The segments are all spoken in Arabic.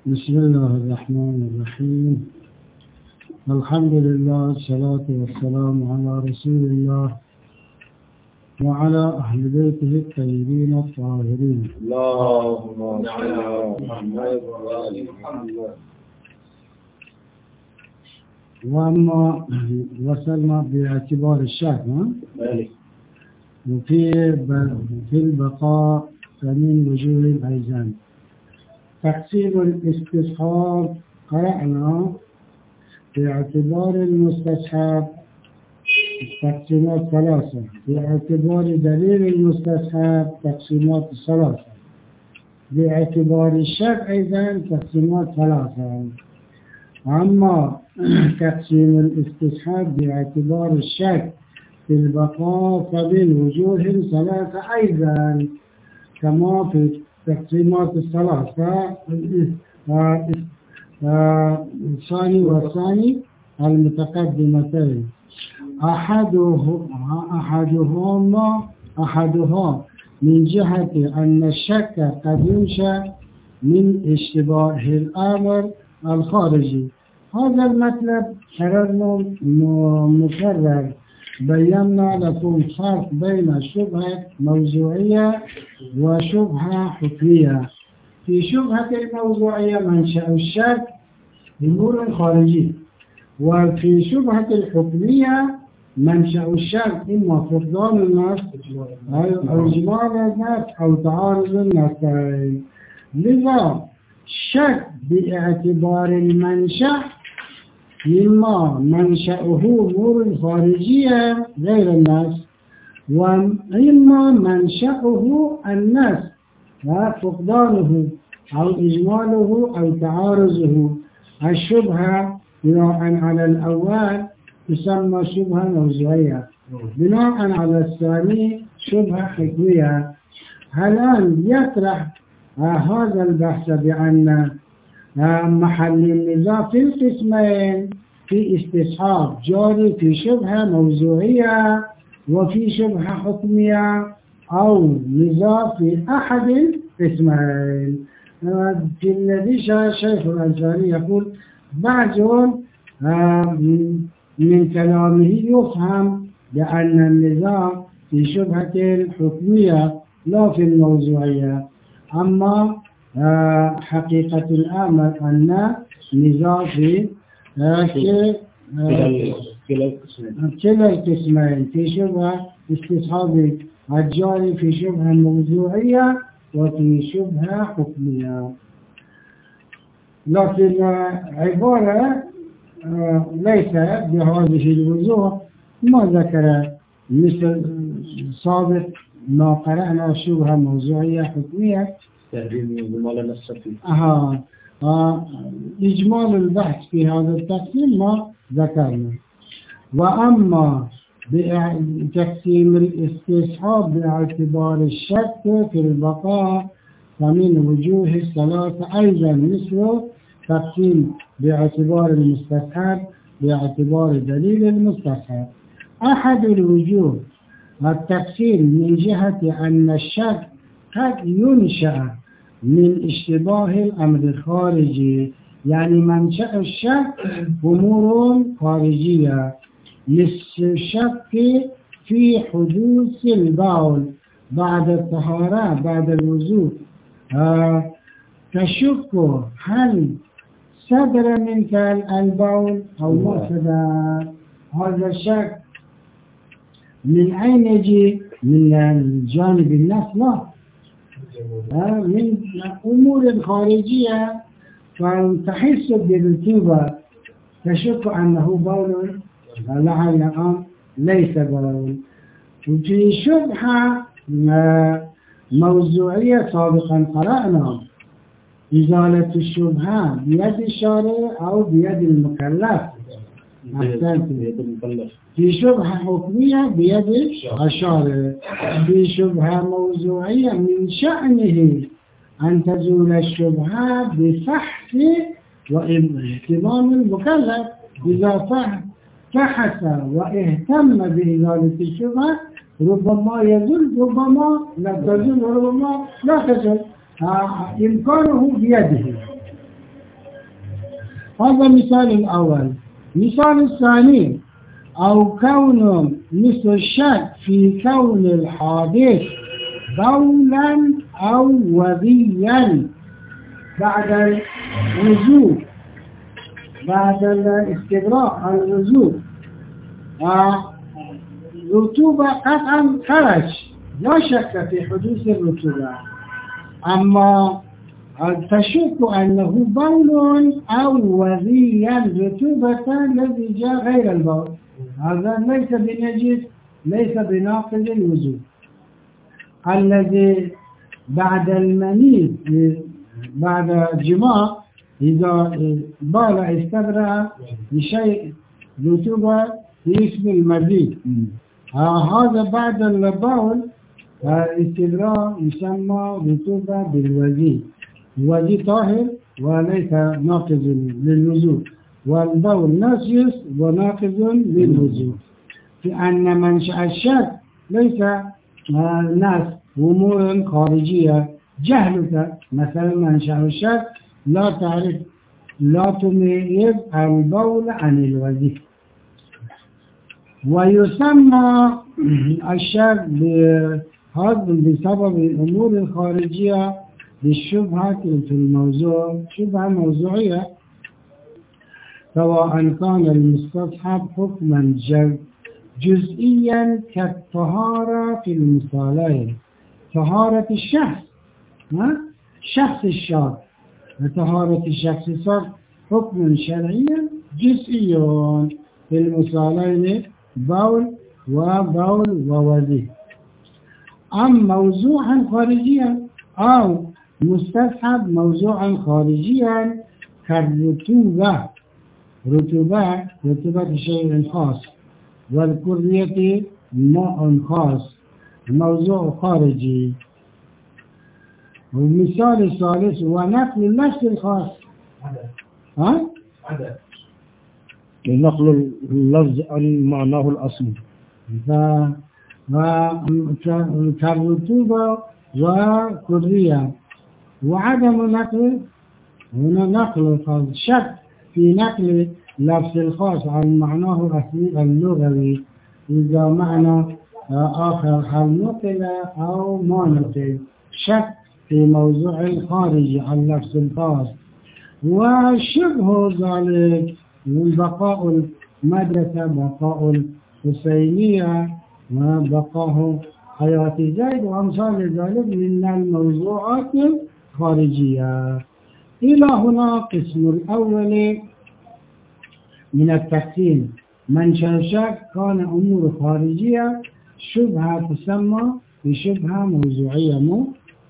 بسم الله الرحمن الرحيم. الحمد لله والصلاة والسلام على رسول الله وعلى أهل بيته الطيبين الطاهرين. اللهم صل على محمد وآل محمد. وأما وصلنا باعتبار الشك في البقاء فمن وجوه الأيزان. تقسيم الاستصحاب قرأنا باعتبار المستصحب تقسيمات ثلاثة، باعتبار دليل المستصحب تقسيمات ثلاثة، باعتبار الشك أيضا تقسيمات ثلاثة. أما تقسيم الاستصحاب باعتبار الشك في البقاء فبالوجوه ثلاثة أيضا كما في تقسيمات الثلاثة الثاني والثاني المتقدمتين. أحدها من جهة أن الشك قد ينشأ من اشتباه الأمر الخارجي. هذا المطلب قررنا مكرر بينا لكم فرق بين شبهة موضوعية وشبهة حكمية. في شبهة الموضوعية منشأ الشك أمور خارجي، وفي شبهة الحكمية منشأ الشك إما فقدان النص أو إجمال النص أو تعارض النصين. لذا الشك باعتبار المنشأ إما منشأه أمور خارجية غير النص، وإما منشأه النص وفقدانه أو إجماله أو تعارضه. الشبهة بناء على الأول تسمى شبهة موضوعية، بناء على الثاني شبهة حكمية. الآن يطرح هذا البحث بأن محل النزاع في القسمين في استصحاب جاري في شبهة موضوعية وفي شبهة حكمية، أو نزاع في أحد القسمين. في الذي شيخ الأنصاري يقول بعض من كلامه يفهم بأن النزاع في شبهة الحكمية لا في الموضوعية، أما حقيقة الأمر أن نزاع في كلا القسمين في شبهة استصحاب الجاري في شبهة موضوعية وفي شبهة حكمية. لكن عبارة ليس بهذه الوجوه ما ذكر مثل سابق ما قرأنا شبهة موضوعية حكمية. إجمال البحث في هذا التقسيم ما ذكرنا. وأما بتقسيم الاستصحاب باعتبار الشك في البقاء فمن وجوه الثلاثة أيضا مثل تقسيم باعتبار المستصحب باعتبار دليل المستصحب. أحد الوجوه التقسيم من جهة أن الشك قد ينشأ من اشتباه الأمر الخارجي، يعني منشأ الشك أمور خارجية، للشك في حدوث البول بعد الطهارة بعد الوضوء. تشك هل صدر منك البول أو ما صدر. هذا الشك من أين يجي؟ من الجانب النفس؟ لا، من أمور خارجية. فتحس بالرطوبة تشك أنه بول لعل ليس بول. في شبهة موضوعية سابقا قرأنا إزالة الشبهة بيد الشارع أو بيد المكلف. في شبهة حكمية بيد الشارع. في شبهة موضوعية من شأنه أن تزول الشبهة بفحص واهتمام المكلف. إذا فحص واهتم بإزالة الشبهة ربما يزول، ربما لا تزول، ربما لا تزول. إمكانه بيده. هذا مثال الأول. مثال الثاني: أو كون مثل الشك في كون الحادث بولا أو وذيا بعد الوضوء، بعد الاستبراء الوضوء، رطوبة قطعا خرج، لا شك في حدوث الرطوبة، أما تشك أنه بول أو وذيا رطوبة الذي جاء غير البول، هذا ليس بنجس، ليس بناقض الوضوء. الذي بعد المني بعد الجماع إذا بال استبرأ بشيء رطوبة باسم المزيد، هذا بعد البول استبراء يسمى رطوبة بالوزي. الوزي طاهر وليس ناقض للوضوء، والبول نجس وناقض للوضوء، لأن منشأ الشك ليس ناس أمور خارجية. جهلك مثلا منشأ الشك لا تعرف، لا تميز البول عن الوزي. ويسمى الشك بسبب الأمور الخارجية بالشبهة في الموضوع، شبهة موضوعية، سواء كان المستصحب حكما جزئيا كالطهارة في المصالين، طهارة الشخص، شخص الشخص، طهارة الشخص صار حكم شرعيا جزئي في المصالين بول وبول ووزي. أم موضوعا خارجيا أو مستصحب موضوعا خارجيا كالرطوبة، رطوبة شيء خاص، والكرية ماء خاص، موضوع خارجي. والمثال الثالث ونقل النفس الخاص، نقل اللفظ عن معناه الأصلي، كالرطوبة وكرية. وعدم نقل، هنا نقل الخاص، شك في نقل لفظ الخاص عن معناه الأصلي اللغوي إذا معنى آخر هل نقل أو ما نقل، شك في موضوع الخارجي عن لفظ الخاص. وشبه ذلك من بقاء المدرسة، بقاء الحسينية، وبقاء حياة زيد وأمثال ذلك من الموضوعات الخارجية. إلى هنا قسم الأول من التقسيم. منشأ الشك كان أمور خارجية، شبهة تسمى بشبهة موضوعية.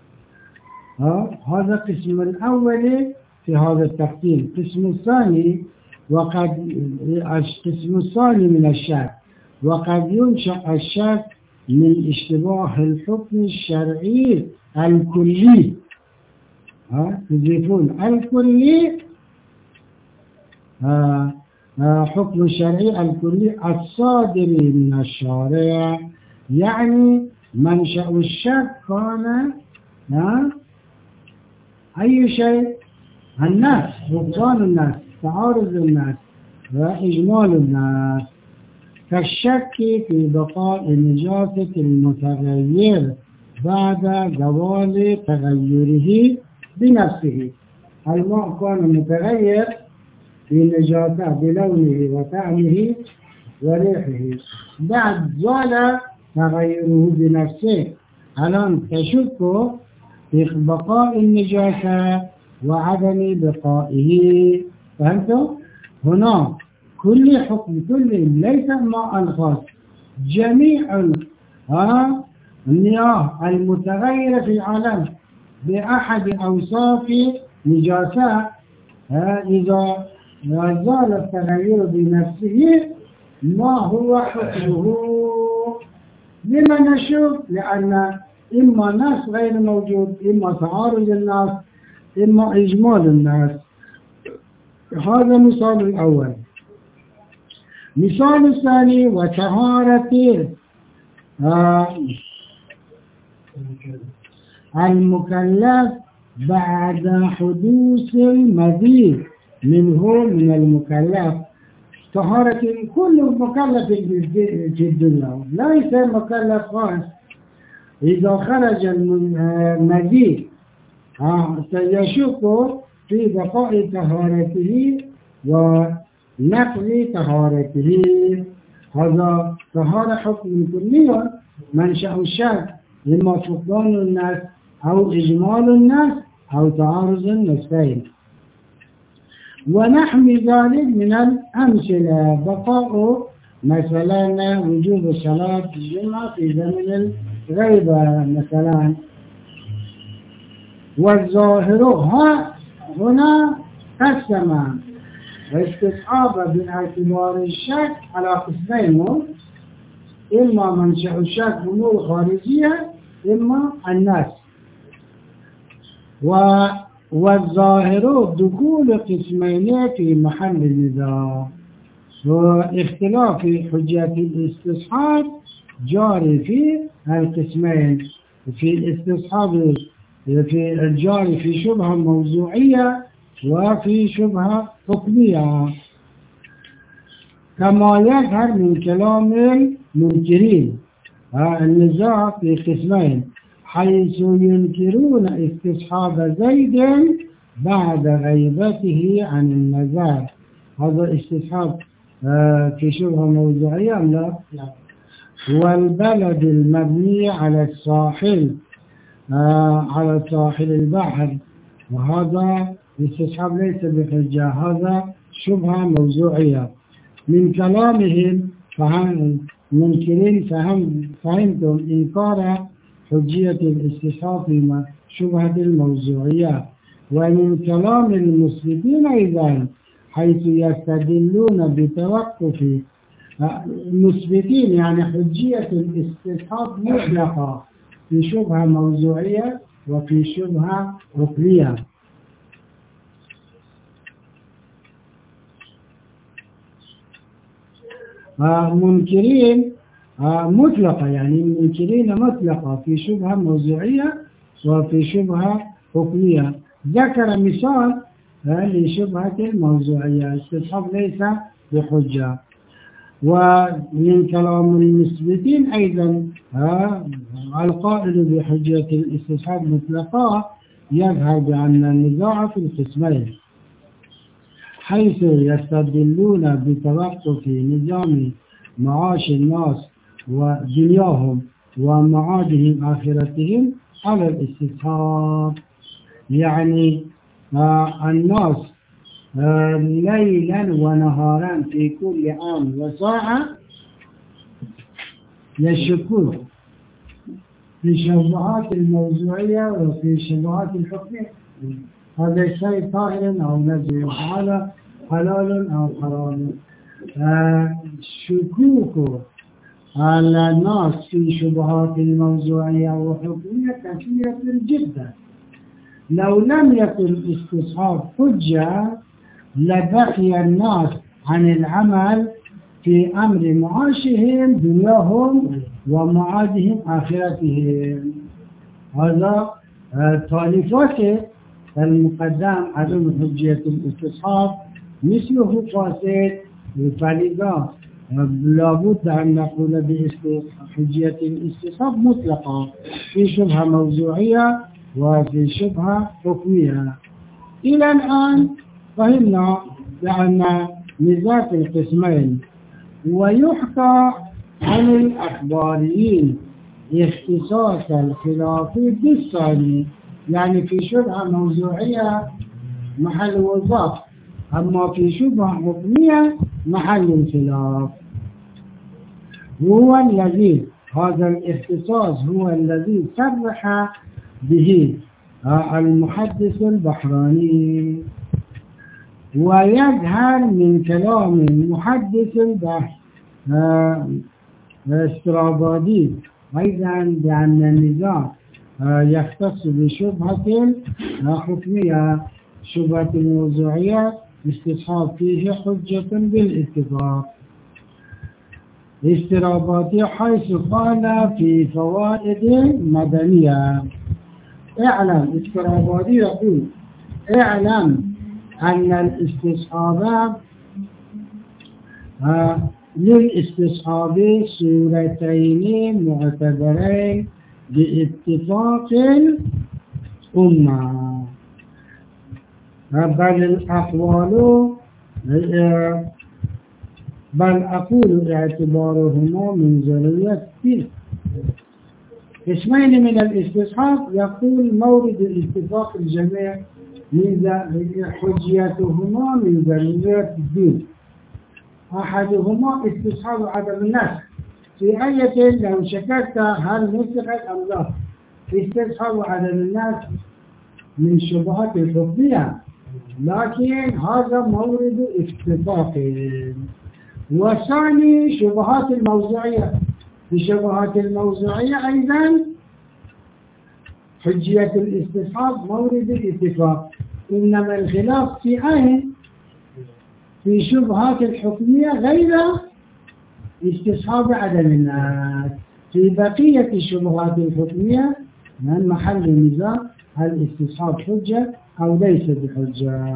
هذا قسم الأول في هذا التقسيم. القسم الثاني القسم الثاني من الشك، وقد ينشأ الشك من اشتباه الحكم الشرعي الكلي، تضيفون الكلي، حكم الشرعي الكلي الصادر من الشارع. يعني منشأ الشك كان أي شيء، الناس، بطلان الناس، تعارض الناس وإجمال الناس، كالشك في بقاء النجاسة المتغير بعد زوال تغيره بنفسه. الماء كان متغير في النجاسة بلونه وطعمه وريحه، بعد زال تغيره بنفسه. الآن تشك في بقاء النجاسة وعدم بقائه. فهمتوا؟ هنا كل حكم، كل ليس ماء خاص، جميع المياه المتغيرة في العالم بأحد أوصاف نجاسة إذا زال التغير بنفسه ما هو حكمه؟ لما نشوف؟ لأن إما ناس غير موجود، إما تعارض الناس، إما إجمال الناس. هذا مثال الأول. مثال الثاني: وطهارة المكلف بعد حدوث المزيد منه من المكلف طهارة كل مكلف في الدنيا، ليس مكلف خاص. إذا خرج المزيد سيشك في بقاء طهارته ونقل طهارته. هذا طهارة حكم كلي منشأ الشك، إما فقدان الناس أو إجمال الناس أو تعارض النفسين. ونحو ذلك من الأمثلة بقاء مثلا وجوب صلاة الجمعة في زمن الغيبة مثلا. والظاهر هنا قسم واستصحاب باعتبار الشك على قسمين: إما منشأ الشك أمور خارجية، إما الناس. والظاهر دخول قسمين في محل النزاع، واختلاف حجة الاستصحاب جاري في القسمين، في الاستصحاب في الجاري في شبهة موضوعية وفي شبهة حكمية، كما يظهر من كلام المنكرين. النزاع في قسمين، حيث ينكرون استصحاب زيد بعد غيبته عن النزاع. هذا استصحاب في شبهة موضوعية أم لا؟ والبلد المبني على الساحل على ساحل البحر، وهذا استصحاب ليس بحجة، هذا شبهة موضوعية. من كلامهم منكرين فهمتم إنكار حجية الاستصحاب في شبهة الموضوعية. ومن كلام المثبتين أيضا حيث يستدلون بتوقف المثبتين، يعني حجية الاستصحاب مطلقة في شبهة موضوعية وفي شبهة عقلية. منكرين مطلقة، يعني منكرين مطلقة في شبهة موضوعية وفي شبهة حكمية. ذكر مثال لشبهة الموضوعية، استصحاب ليس بحجة. ومن كلام المثبتين أيضا القائل بحجة الاستصحاب مطلقة يظهر بأن النزاع في القسمين، حيث يستدلون بتوقف نظام معاش الناس ودنياهم ومعادهم آخرتهم على الاستصحاب. يعني الناس ليلا ونهارا في كل عام وساعة يشكون في الشبهات الموضوعية وفي الشبهات الحكمية. هذا الشيء طاهر أو نزل، هذا حلال أو حرام. شكوك على الناس في شبهات الموضوعية وحكمية كثيرة جدا. لو لم يكن استصحاب حجة لبقي الناس عن العمل في أمر معاشهم دنياهم ومعادهم آخرتهم. هذا طالفات المقدم عدم حجية الاستصحاب مثله فاسد، فلذا لابد أن نقول بحجية الاستصحاب مطلقة في شبهة موضوعية وفي شبهة حكمية. إلى الآن فهمنا بأن نزاع القسمين. ويحكى عن الأخباريين اختصاص الخلاف بالثاني، يعني في شبهة موضوعية محل وظف، أما في شبهة حكمية محل الخلاف. هو الذي هذا الاختصاص هو الذي صرح به المحدث البحراني، ويظهر من كلام المحدث الاسترابادي أيضا بأن النزاع يختص بشبهة حكمية. شبهة الموضوعية استصحاب فيه حجة بالاتفاق. استرابادي حيث قال في فوائد مدنية: اعلم، استرابادي يقول: اعلم أن الاستصحاب للاستصحاب صورتين معتبرين باتفاق الأمة، بل أقول اعتبارهما من ذرية فيه. اسمين من الاستصحاب يقول مورد اتفاق الجميع من حجيتهما من ذرية الدين. أحدهما استصحاب عدم النسخ، في آية لو شككت هل نسخت أم لا. استصحاب عدم النسخ من شبهات الحكمية، لكن هذا مورد اتفاق. والثاني شبهات الموضوعية، في شبهات الموضوعية أيضا حجية الاستصحاب مورد الاتفاق، إنما الخلاف في أين؟ في شبهات الحكمية غير استصحاب عدم الناس. في بقية الشبهات الحكمية من محل النزاع هل استصحاب حجة أو ليس بحجة.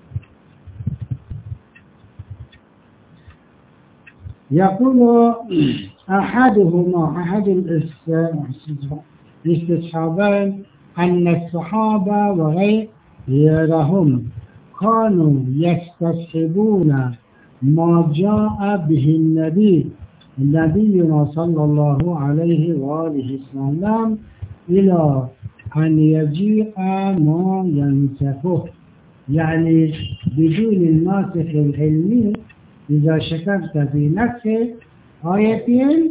يقول أحدهما أحد الاستصحابين أن الصحابة وغيرهم كانوا يستصحبون ما جاء به نبينا صلى الله عليه وآله وسلم إلى أن يجيء ما ينسخه، يعني بدون الناسخ العلمي. إذا شككت في نسخ آية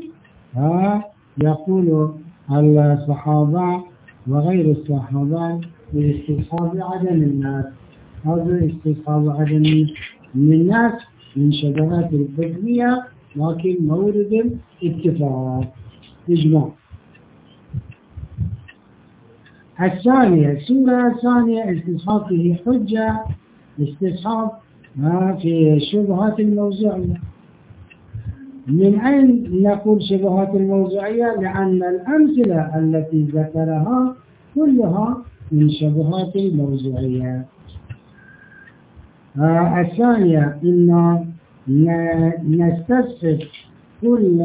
يقول الصحابة وغير الصحابة باستصحاب عدم الناس. هذا استصحاب عدم الناس من شبهات الحكمية، لكن مورد الاتفاق إجماع. الثانية السورة الثانية استصحاب فيه حجة، استصحاب في شبهات الموضوعية. من أين نقول شبهات الموضوعية؟ لأن الأمثلة التي ذكرها كلها من شبهات الموضوعية. الثانية إن نستصحب كل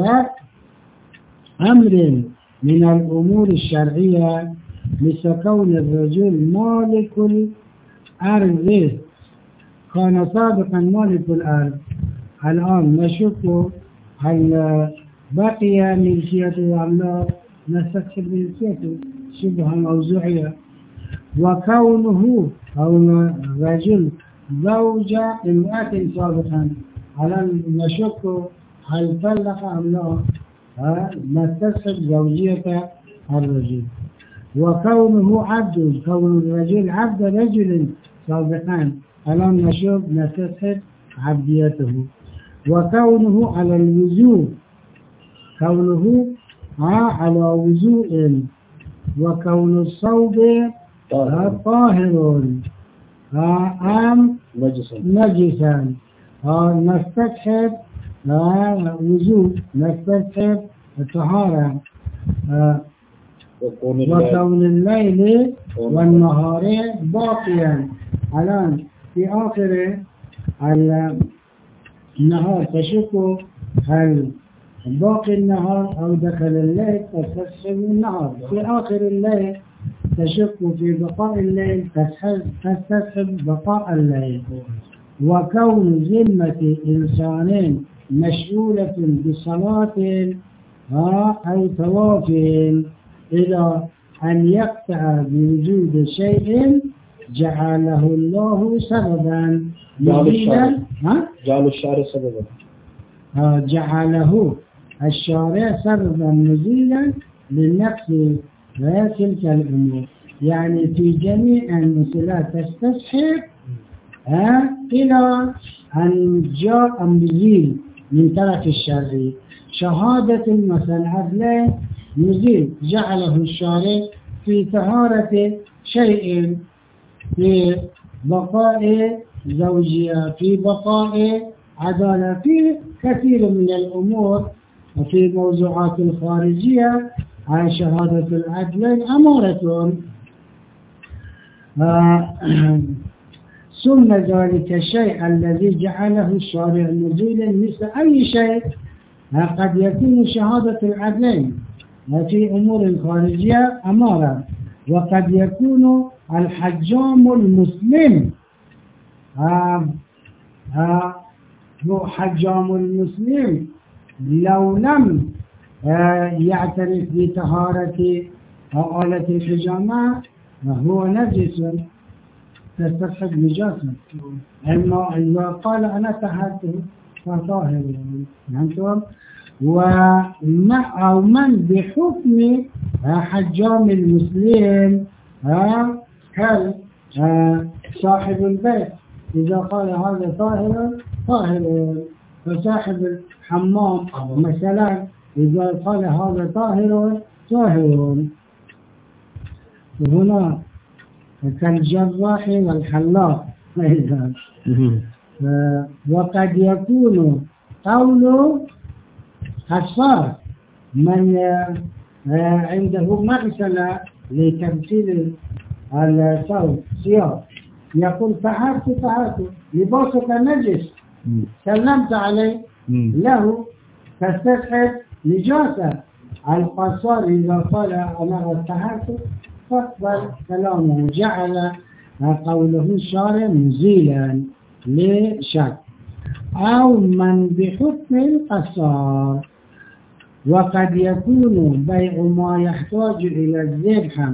أمر من الأمور الشرعية، مثل كون الرجل مالك الأرض، كان سابقا مالك الأرض، الآن نشوف هل بقي ملكيته أم لا، نستصحب ملكيته، شبهة موضوعية. وكونه كون الرجل زوج امرأة سابقا، الآن نشوف هل طلق أم لا، نستصحب زوجية الرجل. وكونه عبد، كون الرجل عبد رجل سابقا، الآن نشوف نستصحب عبديته. وكونه على الوضوء، كونه على وضوء. وكون الصوب طاهر أم نجسا، نستصحب وضوء، نستصحب الطهارة. وكون الليل والنهار باقيا، الآن في آخر النهار تشك هل باقي النهار أو دخل الليل، تستصحب النهار. في آخر الليل تشك في بقاء الليل، تستصحب بقاء الليل. وكون ذمة إنسان مشغولة بصلاة أو طواف إلى أن يقطع بوجود شيء جعله الله سببا مزيدا. جعل الشارع سببا، جعله الشارع سببا مزيدا للنقص تلك الأمور. يعني في جميع المثلات تستصحب إلى أن جاء مزيد من طرف الشرع. شهادة مثلا عدلين مزيد جعله الشارع في طهارة شيء، في بقاء زوجية، في بقاء عدالة، في كثير من الأمور. وفي موضوعات الخارجية عن شهادة العدلين أمارة. ثم ذلك الشيء الذي جعله الشارع نزولا مثل أي شيء قد يكون شهادة العدلين في أمور خارجية أمارة، وقد يكون الحجام المسلم حجام المسلم لو لم يعترف بطهارة آلة الحجامة هو نجس تستحق نجاسة. أما إذا قال أنا طهرته فطاهر فهمتم؟ أو من بحكم حجام المسلم صاحب البيت إذا قال هذا طاهر طاهر، فصاحب الحمام مثلا إذا قال هذا طاهر طاهر. هنا كالجراح والحلاق وقد يكون قول حصار من عنده مغسلة لتمثيل الثياب يقول طهرت لباسك نجس سلمت عليه له تستحق نجاسة. القصار إذا قال أنا طهرت فاقبل كلامه، جعل قوله الشارع مزيلا لشك. أو من بحكم القصار، وقد يكون بيع ما يحتاج إلى الذبح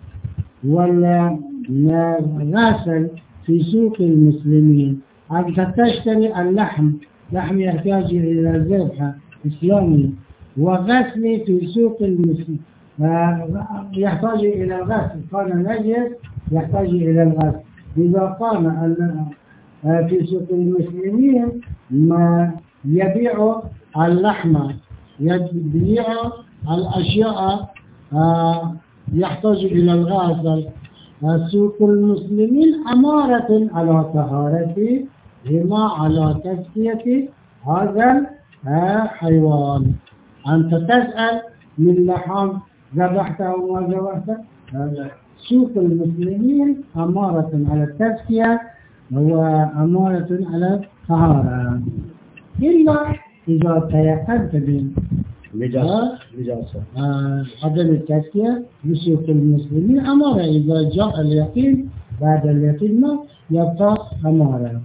والغسل في سوق المسلمين. أنت تشتري اللحم يحتاج إلى الذبح إسلامي، وغسل في سوق المسلمين يحتاج إلى الغسل، كان نجس يحتاج إلى الغسل. إذا كان في سوق المسلمين ما يبيع اللحم يبيع الأشياء يحتاج إلى الغسل، سوق المسلمين أمارة على طهارتهما على تزكية هذا الحيوان. أنت تسأل من لحم ذبحته وما ذبحته، سوق المسلمين أمارة على التزكية وأمارة على الطهارة، إلا إذا تيقنت نجاسة عدم التزكية بسوق المسلمين أمارة. إذا جاء اليقين بعد اليقين ما يبقى أمارة.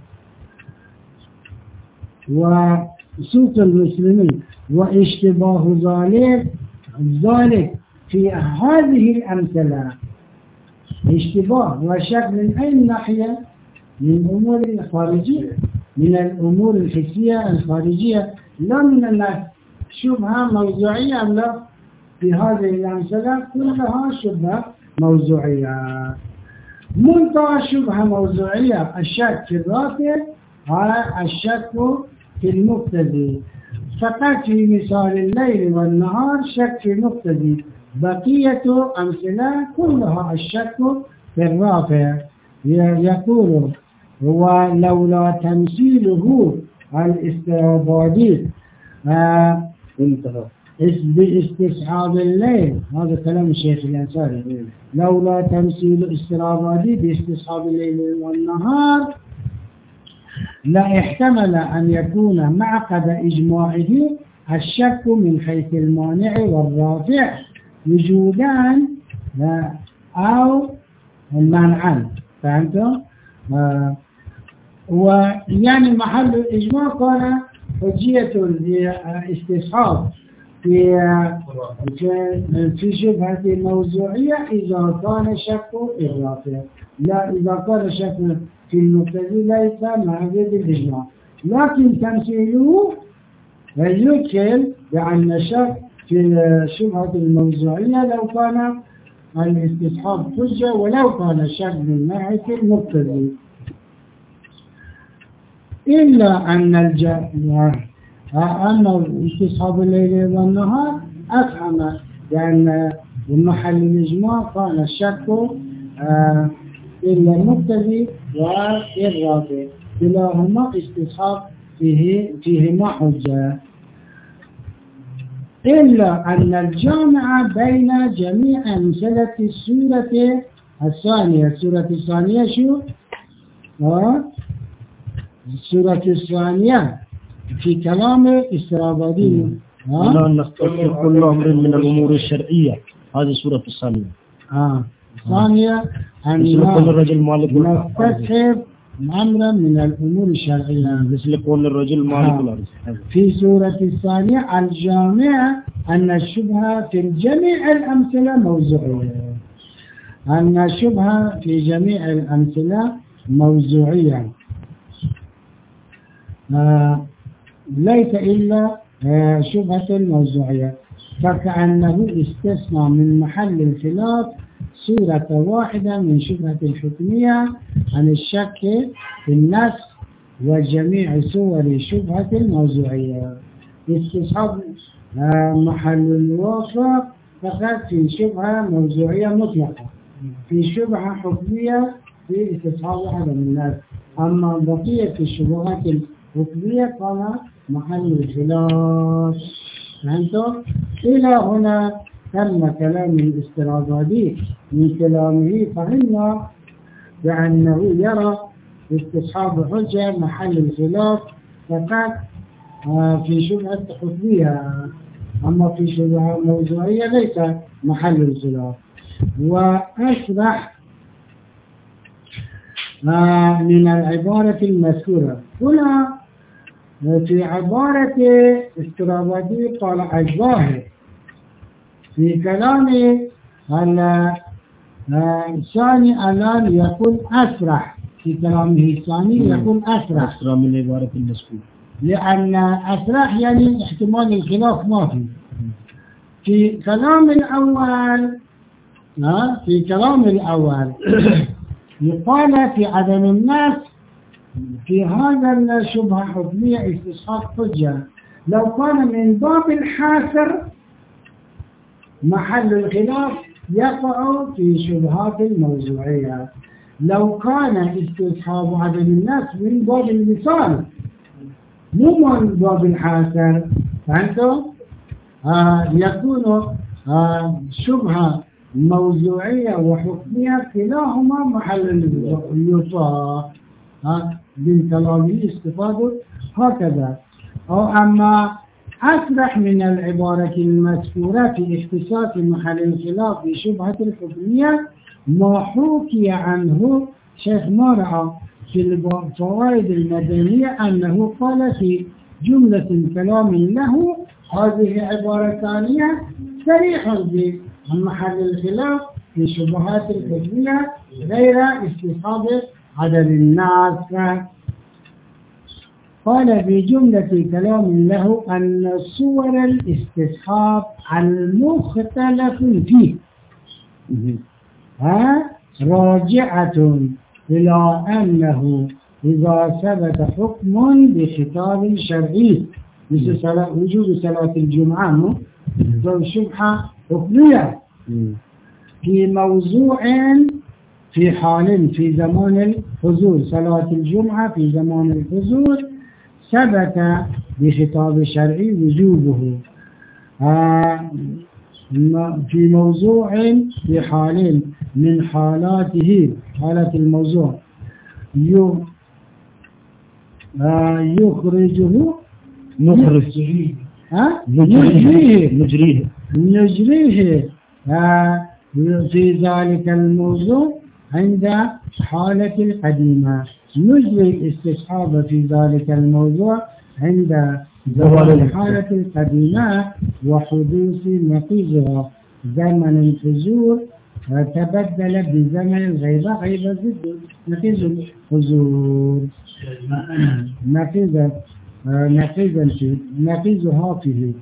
وسوق المسلمين واشتباه ذلك في هذه الأمثلة اشتباه وشك من أي ناحية؟ من أمور الخارجية، من الأمور الحسية الخارجية، لا من الناس. شبهة موضوعية أم لا؟ في هذه الأمثلة كلها شبهة موضوعية. منتهى شبهة موضوعية الشك في الرافع الشك في المبتدئ. فقط في مثال الليل والنهار شك في المبتدئ، بقية أمثلة كلها الشك في الرافع. يقول ولولا تمثيله الاستعبادي باستصحاب الليل، هذا كلام الشيخ الأنصاري، لولا تمثيل الاستعبادي باستصحاب الليل والنهار لا احتمل أن يكون معقد إجماعه الشك من حيث المانع والرافع وجودان أو منعا. فهمتم؟ ويعني محل الإجماع كان حجية الاستصحاب في شبهة الموضوعية إذا كان شك في الرافع، لا إذا كان شك في المبتدئ ليس معقد الإجماع. لكن تمثيله يدخل بأن الشك في شبهة الموضوعية لو كان الاستصحاب حجة ولو كان الشك من ناحية المبتدئ. إلا أن استصحاب الليل والنهار أفهم، لأن محل الإجماع كان الشك إلا المبتدئ والرافع كلاهما استصحاب فيهما حجة. إلا أن الجامع بين جميع أمثلة السورة الثانية شو؟ السورة الثانية في كلام استرابادي أن نستغفر كل أمر من الأمور الشرعية. هذه سورة الثانية. الثانية أن نستصحب أمرا من الأمور الشرعية مثل قول الرجل مالك الأرض. في سورة الثانية الجامعة أن الشبهة في جميع الأمثلة موضوعية. أن الشبهة في جميع الأمثلة موضوعية ليس إلا شبهة موضوعية، فكأنه استثنى من محل الخلاف صورة واحدة من شبهة الحكمية عن الشك في النسخ وجميع صور شبهة الموضوعية. استصحاب محل الوافق فقط في شبهة موضوعية مطلقة، في شبهة حكمية في استصحاب واحدة من الناس، أما بقية الشبهات الحكمية كان محل الخلاف. فهمتم؟ إلى هنا تم كلام الاسترابادي. من كلامه فهمنا بأنه يرى استصحاب حجة محل الخلاف فقط في شبهة حكمية، أما في شبهة موضوعية ليس محل الخلاف. وأشرح من العبارة المذكورة هنا في عبارة استرابادي قال الظاهر في كلامه الثاني الآن يكون أسرح، في كلامه الثاني يكون أسرح من عبارة المذكورة، لأن أسرح يعني احتمال الخلاف ما في كلام الأول. في كلام الأول يقال في عدم الناس في هذا الشبهة حكمية استصحاب حجة. لو كان من باب الحاصر محل الخلاف يقع في شبهات الموضوعية. لو كان استصحاب عدم الناس من باب المثال مو من باب الحاصر، فهمتم؟ يكون شبهة موضوعية وحكمية كلاهما محل الوفاء. من كلامه استفادوا هكذا. أما أسرح من العبارة المذكورة في اختصاص محل الخلاف بشبهة الحكمية ما حكي عنه شيخ مرعى في الفوائد المدنية أنه قال في جملة كلام له هذه عبارة ثانية صريحة بمحل الخلاف في شبهات الحكمية غير استصحاب عدد الناس. قال في جملة كلام له أن صور الاستصحاب المختلف فيه راجعة إلى أنه إذا ثبت حكم بخطاب شرعي مثل وجوب صلاة الجمعة ذو شبهة حكمية في موضوع في حال في زمان الحضور، صلاة الجمعة في زمان الحضور ثبت بخطاب شرعي وجوبه في موضوع في حال من حالاته حالة الموضوع يخرجه نجريه في ذلك الموضوع عند حالة القديمة، نجري الاستصحاب في ذلك الموضوع عند زوال الحالة القديمة وحدوث نقيضها زمن الحضور تبدل بزمن الغيبة غيبة ضد نقيض الحضور نقيضها فيه.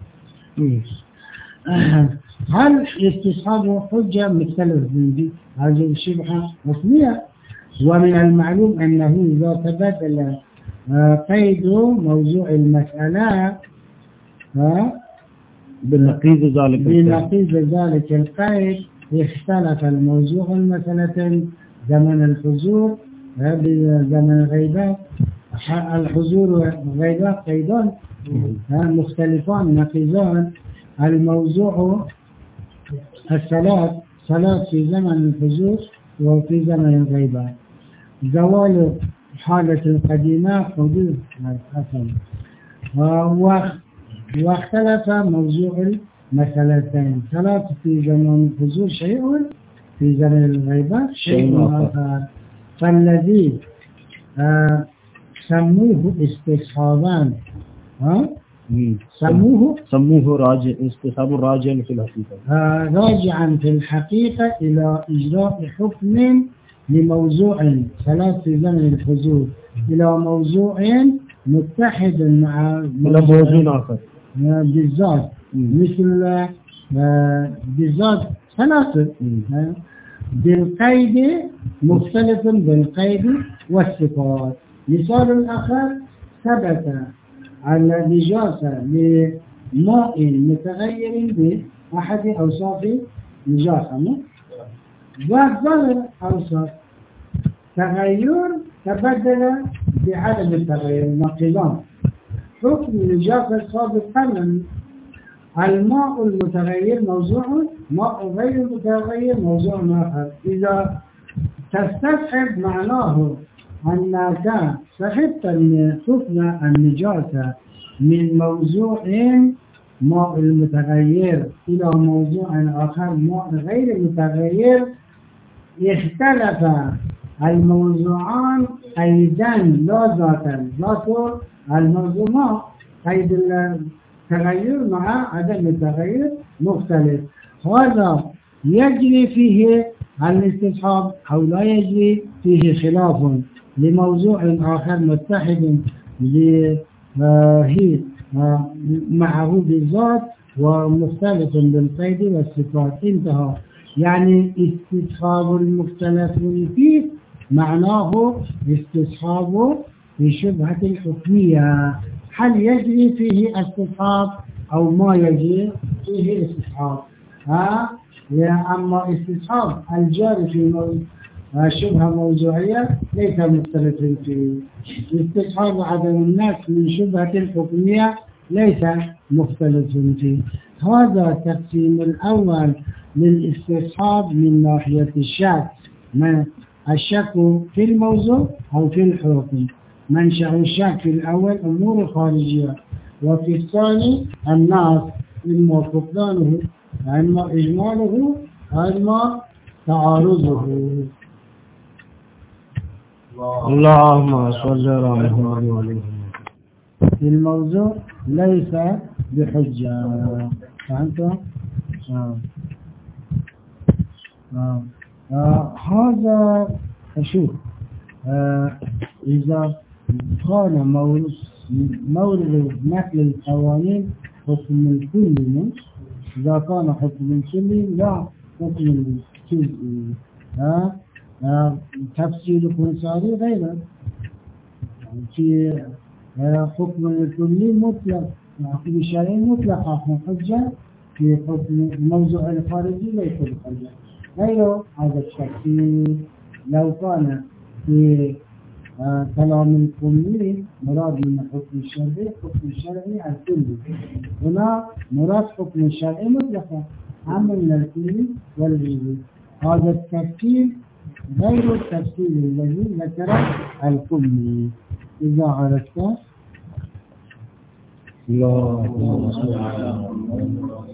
هل استصحاب حجة مختلف به؟ هذه الشبهة حكمية. ومن المعلوم أنه إذا تبدل قيد موضوع المسألة بنقيض ذلك القيد اختلف الموضوع المسألة زمن الحضور بزمن الغيبة. الحضور والغيبة قيدان مختلفان نقيضان. الموضوع صلاة في زمن الحضور وفي زمن الغيبة. زوال حالة القديمة حدوث الحصل. واختلف موضوع المسألتين، صلاة في زمن الحضور شيء، في زمن الغيبة شيء آخر. فالذي سموه استصحابان سموه استصحاب راجعا في الحقيقة، راجعا في الحقيقة إلى إجراء حكم لموضوع صلاة في زمن الحضور إلى موضوع متحد مع موضوع آخر بالذات، مثل بالذات ثلاثة بالقيد مختلف بالقيد والصفات. مثال آخر ثبت على نجاسة لماء متغير بأحد أوصاف نجاسة وظاهر أوصاف تغير تبدل بعدم التغير نقضان. حكم النجاسة السابق قبل الماء المتغير موضوع، ماء غير المتغير موضوع آخر. إذا تستصحب معناه أنك صحبت حكم النجاسة من موضوع ماء المتغير إلى موضوع آخر ماء غير المتغير، اختلف الموضوعان أيضا لا ذاتا، ذات الموضوع قيد التغير مع عدم التغير مختلف. هذا يجري فيه الاستصحاب أو لا يجري فيه خلاف لموضوع آخر متحد معه بالذات ومختلف بالقيد والصفات. انتهى. يعني استصحاب المختلف فيه معناه استصحاب في شبهة الحكمية، هل يجري فيه استصحاب أو ما يجري فيه استصحاب. أما استصحاب الجاري في شبهة موضوعية ليس مختلف فيه. استصحاب عدم الناس من شبهة الحكمية ليس مختلف فيه. هذا التقسيم الأول للاستصحاب من ناحية الشك، من الشك في الموضوع أو في الحكم. منشأ الشك في الأول أمور خارجية، وفي الثاني الناس، إما فقدانه إما إجماله إما تعارضه. اللهم صل على محمد. الموضوع ليس بحجة. فهمتم؟ هذا شوف، إذا كان مورد نقل القوانين حكم الكلي، إذا كان حكم الكلي لا حكم الجزئي، تفصيل كنساري غيره. في حكم الكلي مطلق، حكم الشرعي مطلق حكم حجة، في حكم الموضوع الخارجي ليس بحجة غيره. هذا التفصيل لو كان في كلام الكلي مراد من حكم الشرعي، حكم الشرعي الكلي، هنا مراد حكم الشرعي مطلقا عام من الكلي والجزئي. هذا التفصيل غير التفصيل الذي ذكره الكلي. إذا عرفت. اللهم صل على محمد.